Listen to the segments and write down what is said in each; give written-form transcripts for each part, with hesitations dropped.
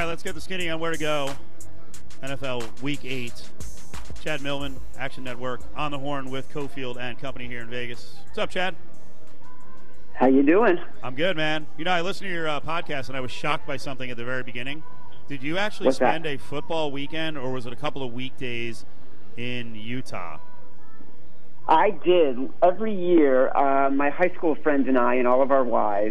let's get the skinny on where to go. NFL Week 8. Chad Millman, Action Network, on the horn with Cofield and company here in Vegas. What's up, Chad? How you doing? I'm good, man. You know, I listened to your podcast, and I was shocked by something at the very beginning. Did you actually spend a football weekend, or was it a couple of weekdays in Utah? I did. Every year, my high school friends and I and all of our wives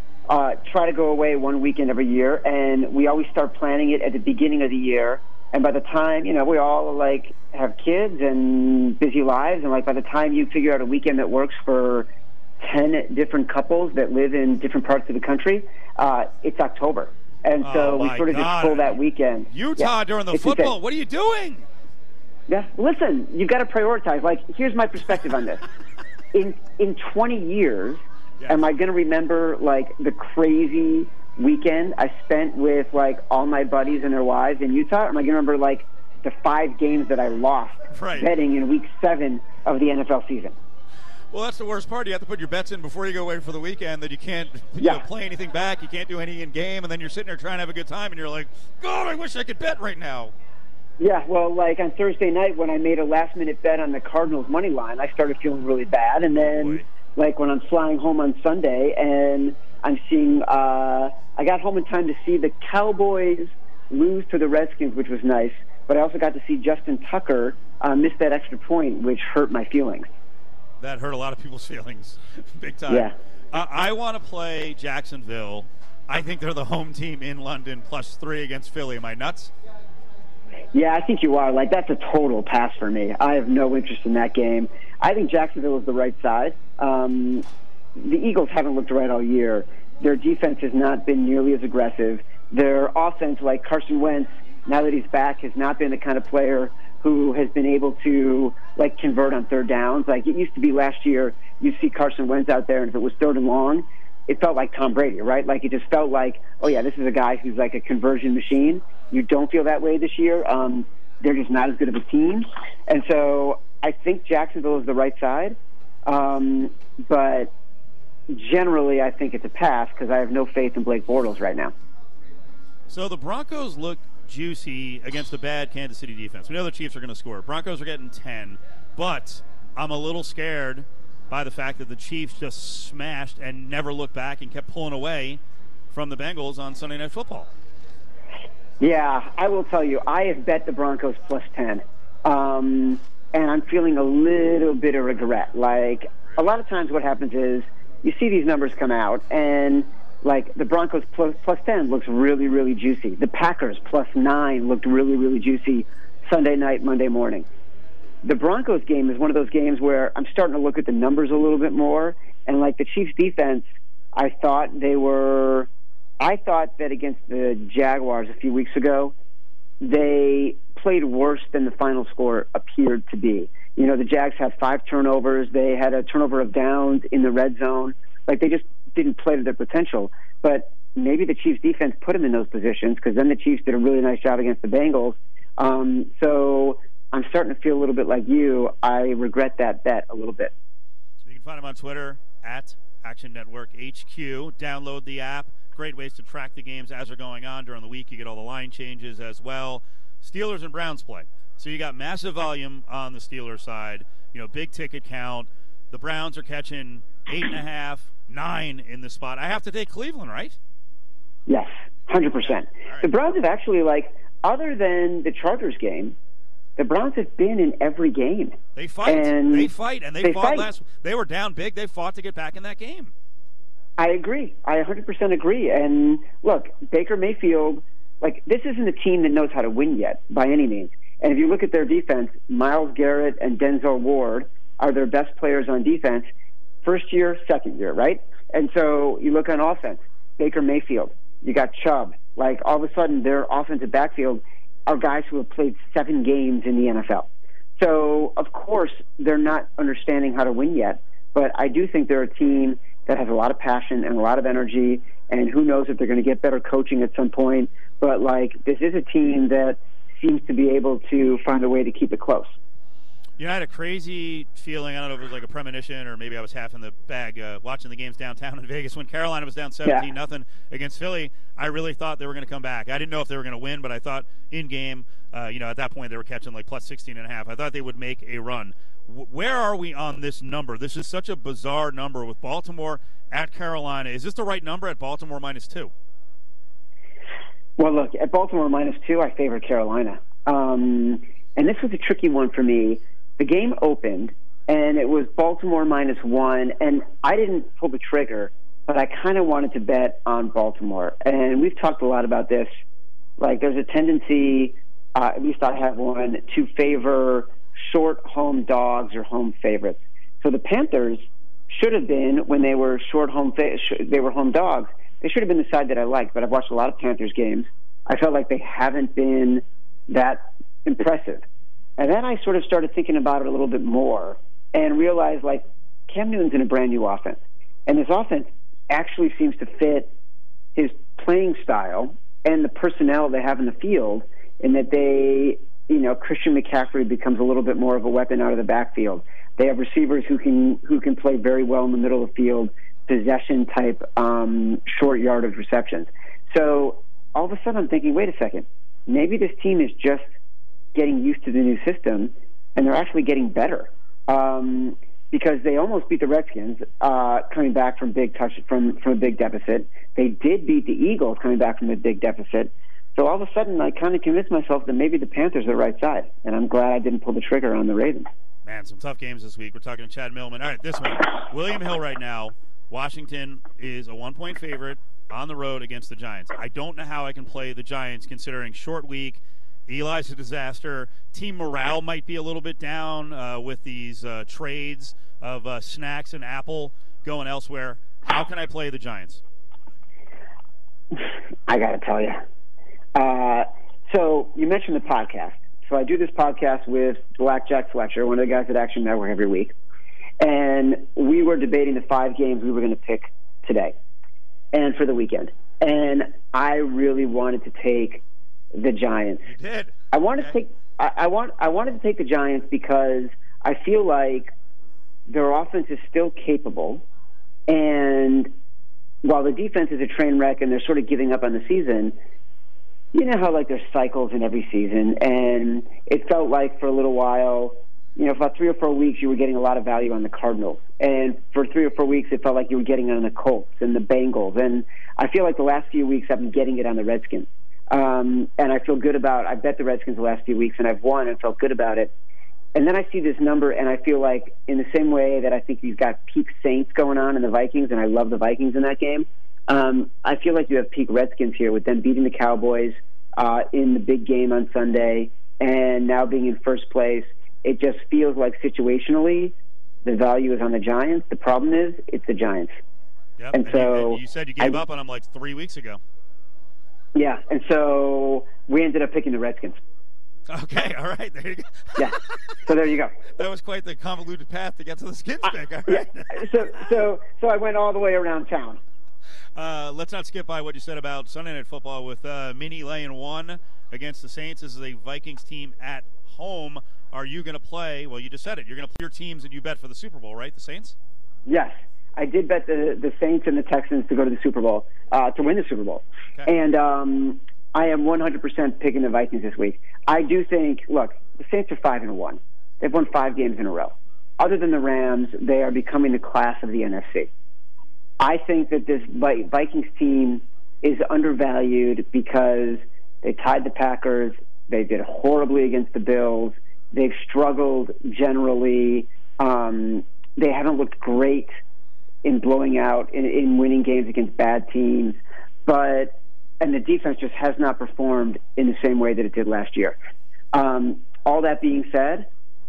try to go away one weekend every year, and we always start planning it at the beginning of the year. And by the time, you know, we all, like, have kids and busy lives, and, like, by the time you figure out a weekend that works for 10 different couples that live in different parts of the country, it's October. And so we sort of just pull that weekend. Utah during the football, insane. What are you doing? Yeah, listen, you've got to prioritize. Like, here's my perspective on this. In 20 years, am I going to remember, like, the crazy weekend I spent with, like, all my buddies and their wives in Utah? Or am I going to remember, like, the 5 games that I lost betting in Week 7 of the NFL season? Well, that's the worst part. You have to put your bets in before you go away for the weekend, that you can't play anything back. You can't do any in-game, and then you're sitting there trying to have a good time, and you're like, God, I wish I could bet right now. Yeah, well, like on Thursday night when I made a last-minute bet on the Cardinals' money line, I started feeling really bad. And then, like, when I'm flying home on Sunday and I'm seeing I got home in time to see the Cowboys lose to the Redskins, which was nice. But I also got to see Justin Tucker miss that extra point, which hurt my feelings. That hurt a lot of people's feelings, big time. Yeah. I want to play Jacksonville. I think they're the home team in London, +3 against Philly. Am I nuts? Yeah, I think you are. Like, that's a total pass for me. I have no interest in that game. I think Jacksonville is the right side. The Eagles haven't looked right all year. Their defense has not been nearly as aggressive. Their offense, like Carson Wentz, now that he's back, has not been the kind of player who has been able to, like, convert on third downs. Like, it used to be last year, you'd see Carson Wentz out there, and if it was third and long, it felt like Tom Brady, right? Like, it just felt like, oh, yeah, this is a guy who's like a conversion machine. You don't feel that way this year. They're just not as good of a team. And so I think Jacksonville is the right side. But generally, I think it's a pass because I have no faith in Blake Bortles right now. So the Broncos look juicy against a bad Kansas City defense. We know the Chiefs are going to score. Broncos are getting 10, but I'm a little scared by the fact that the Chiefs just smashed and never looked back and kept pulling away from the Bengals on Sunday Night Football. Yeah, I will tell you, I have bet the Broncos +10, and I'm feeling a little bit of regret. Like, a lot of times what happens is you see these numbers come out, and like the Broncos +10 looks really, really juicy. The Packers +9 looked really, really juicy Sunday night, Monday morning. The Broncos game is one of those games where I'm starting to look at the numbers a little bit more, and like the Chiefs defense, I thought that against the Jaguars a few weeks ago, they played worse than the final score appeared to be. You know, the Jags had 5 turnovers. They had a turnover of downs in the red zone. Like, they just didn't play to their potential. But maybe the Chiefs' defense put them in those positions because then the Chiefs did a really nice job against the Bengals. So I'm starting to feel a little bit like you. I regret that bet a little bit. So you can find them on Twitter, @Action Network HQ. Download the app. Great ways to track the games as they're going on during the week. You get all the line changes as well. Steelers and Browns play. So you got massive volume on the Steelers side. You know, big ticket count. The Browns are catching 8.5, 9 in the spot. I have to take Cleveland, right? Yes, 100%. Right. The Browns have actually, like, other than the Chargers game, the Browns have been in every game. They fight. And they fought last. They were down big. They fought to get back in that game. I agree. I 100% agree. And look, Baker Mayfield, like, this isn't a team that knows how to win yet by any means. And if you look at their defense, Myles Garrett and Denzel Ward are their best players on defense, first year, second year, right? And so you look on offense, Baker Mayfield, you got Chubb. Like, all of a sudden, their offensive backfield are guys who have played 7 games in the NFL. So, of course, they're not understanding how to win yet. But I do think they're a team that has a lot of passion and a lot of energy, and who knows if they're going to get better coaching at some point. But, like, this is a team that seems to be able to find a way to keep it close. You know, I had a crazy feeling. I don't know if it was like a premonition or maybe I was half in the bag watching the games downtown in Vegas when Carolina was down 17-0 against Philly. I really thought they were going to come back. I didn't know if they were going to win, but I thought in game, at that point they were catching like plus 16.5. I thought they would make a run. Where are we on this number? This is such a bizarre number with Baltimore at Carolina. Is this the right number at Baltimore -2? Well, look, at Baltimore -2, I favor Carolina. And this was a tricky one for me. The game opened, and it was Baltimore -1, and I didn't pull the trigger, but I kind of wanted to bet on Baltimore. And we've talked a lot about this. Like, there's a tendency, at least I have one, to favor short home dogs or home favorites. So the Panthers should have been, when they were they were home dogs, they should have been the side that I liked. But I've watched a lot of Panthers games. I felt like they haven't been that impressive. And then I sort of started thinking about it a little bit more and realized, like, Cam Newton's in a brand new offense. And this offense actually seems to fit his playing style and the personnel they have in the field, in that Christian McCaffrey becomes a little bit more of a weapon out of the backfield. They have receivers who can play very well in the middle of the field, possession type, short yardage receptions. So all of a sudden I'm thinking, wait a second, maybe this team is just getting used to the new system, and they're actually getting better, because they almost beat the Redskins coming back from a big deficit. They did beat the Eagles coming back from a big deficit. So all of a sudden, I kind of convinced myself that maybe the Panthers are the right side, and I'm glad I didn't pull the trigger on the Ravens. Man, some tough games this week. We're talking to Chad Millman. All right, this one. William Hill right now. Washington is a 1-point favorite on the road against the Giants. I don't know how I can play the Giants considering short week. Eli's a disaster. Team morale might be a little bit down with these trades of Snacks and Apple going elsewhere. How can I play the Giants? I got to tell you. So you mentioned the podcast. So I do this podcast with Blackjack Fletcher, one of the guys at Action Network, every week. And we were debating the 5 games we were going to pick today and for the weekend. And I really wanted to take the Giants. You did. I wanted to take the Giants because I feel like their offense is still capable, and while the defense is a train wreck and they're sort of giving up on the season, you know how like there's cycles in every season, and it felt like for a little while, for about 3 or 4 weeks you were getting a lot of value on the Cardinals, and for 3 or 4 weeks it felt like you were getting it on the Colts and the Bengals, and I feel like the last few weeks I've been getting it on the Redskins. And I feel good I bet the Redskins the last few weeks, and I've won and felt good about it. And then I see this number, and I feel like in the same way that I think you've got peak Saints going on in the Vikings, and I love the Vikings in that game, I feel like you have peak Redskins here with them beating the Cowboys in the big game on Sunday and now being in first place. It just feels like situationally the value is on the Giants. The problem is it's the Giants. Yep. And so you said you gave up on them like 3 weeks ago. Yeah, and so we ended up picking the Redskins. Okay, all right, there you go. Yeah, so there you go. That was quite the convoluted path to get to the Skins pick. All right. Yeah. So I went all the way around town. Let's not skip by what you said about Sunday Night Football with Mini laying 1 against the Saints. This is a Vikings team at home. Are you going to play? Well, you just said it. You're going to play your teams that you bet for the Super Bowl, right? The Saints? Yes. I did bet the Saints and the Texans to go to the Super Bowl, to win the Super Bowl. Okay. And I am 100% picking the Vikings this week. I do think, look, the Saints are 5-1. They've won 5 games in a row. Other than the Rams, they are becoming the class of the NFC. I think that this Vikings team is undervalued because they tied the Packers. They did horribly against the Bills. They've struggled generally. They haven't looked great in blowing out, in winning games against bad teams. And the defense just has not performed in the same way that it did last year. All that being said,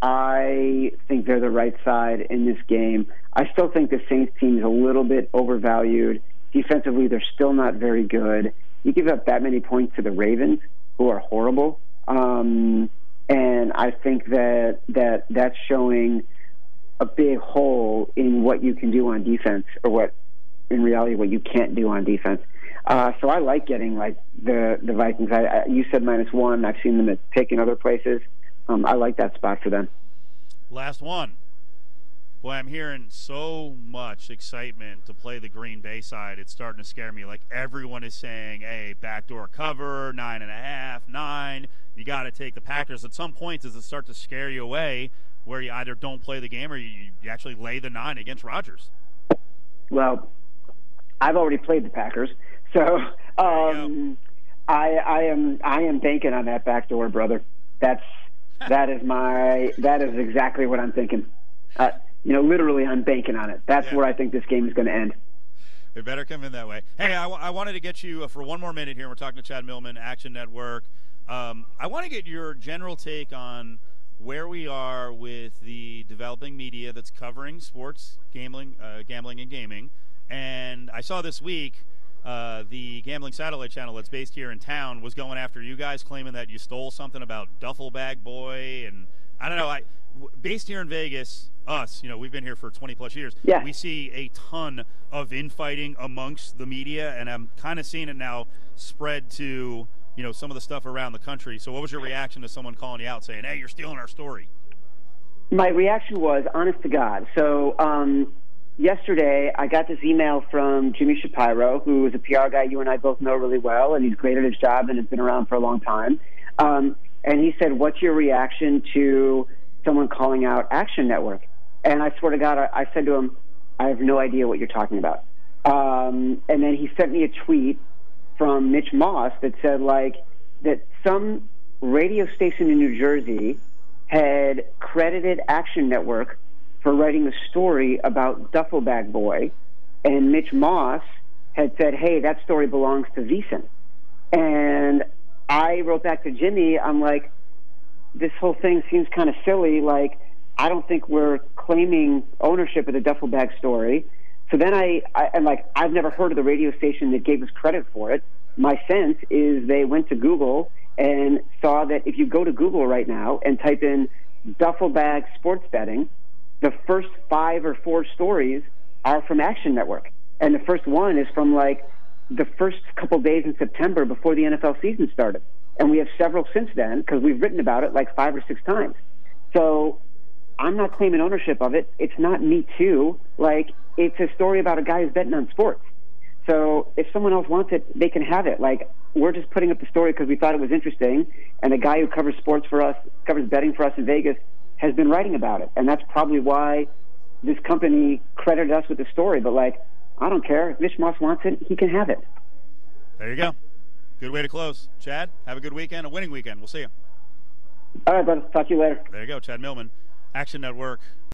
I think they're the right side in this game. I still think the Saints team is a little bit overvalued. Defensively, they're still not very good. You give up that many points to the Ravens, who are horrible. And I think that's showing a big hole in what you can do on defense, or what you can't do on defense. So I like getting like the Vikings. You said -1. I've seen them at pick in other places. I like that spot for them. Last one. Boy, I'm hearing so much excitement to play the Green Bay side. It's starting to scare me. Like, everyone is saying, hey, backdoor cover, 9.5, 9. You got to take the Packers. At some point, does it start to scare you away where you either don't play the game or you actually lay the 9 against Rodgers? Well, I've already played the Packers, so I am banking on that backdoor, brother. That is exactly what I'm thinking. Literally, I'm banking on it. That's where I think this game is going to end. It better come in that way. Hey, I wanted to get you for one more minute here. We're talking to Chad Millman, Action Network. I want to get your general take on where we are with the developing media that's covering sports, gambling and gaming. And I saw this week the gambling satellite channel that's based here in town was going after you guys, claiming that you stole something about Duffel Bag Boy. And I don't know, based here in Vegas, we've been here for 20-plus years. Yeah. We see a ton of infighting amongst the media, and I'm kind of seeing it now spread to some of the stuff around the country. So what was your reaction to someone calling you out saying, hey, you're stealing our story? My reaction was, honest to God. So yesterday I got this email from Jimmy Shapiro, who is a PR guy you and I both know really well, and he's great at his job and has been around for a long time. And he said, what's your reaction to someone calling out Action Network? And I swear to God, I said to him, I have no idea what you're talking about. And then he sent me a tweet from Mitch Moss that said, that some radio station in New Jersey had credited Action Network for writing a story about Duffel Bag Boy, and Mitch Moss had said, hey, that story belongs to VSiN. And I wrote back to Jimmy, I'm like, this whole thing seems kind of silly. I don't think we're claiming ownership of the Duffel Bag story. So then I've never heard of the radio station that gave us credit for it. My sense is they went to Google and saw that if you go to Google right now and type in Duffel Bag sports betting, the first 5 or 4 stories are from Action Network. And the first one is from the first couple days in September before the NFL season started. And we have several since then because we've written about it 5 or 6 times. So I'm not claiming ownership of it. It's not Me Too. It's a story about a guy who's betting on sports. So if someone else wants it, they can have it. We're just putting up the story because we thought it was interesting, and a guy who covers sports for us, covers betting for us in Vegas, has been writing about it. And that's probably why this company credited us with the story. But, I don't care. If Mitch Moss wants it, he can have it. There you go. Good way to close. Chad, have a good weekend, a winning weekend. We'll see you. All right, brother. Talk to you later. There you go, Chad Millman, Action Network.